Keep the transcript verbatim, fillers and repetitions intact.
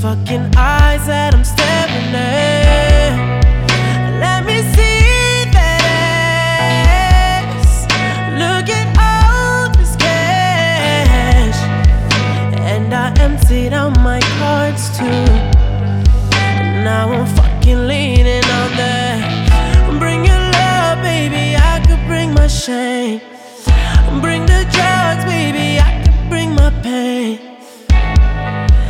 fucking eyes that I'm staring at. Let me see that ass. Look at all this cash. And I emptied out my cards too. And now I'm fucking leaning on that. Bring your love, baby, I could bring my shame. Bring the drugs, baby, I could bring my pain.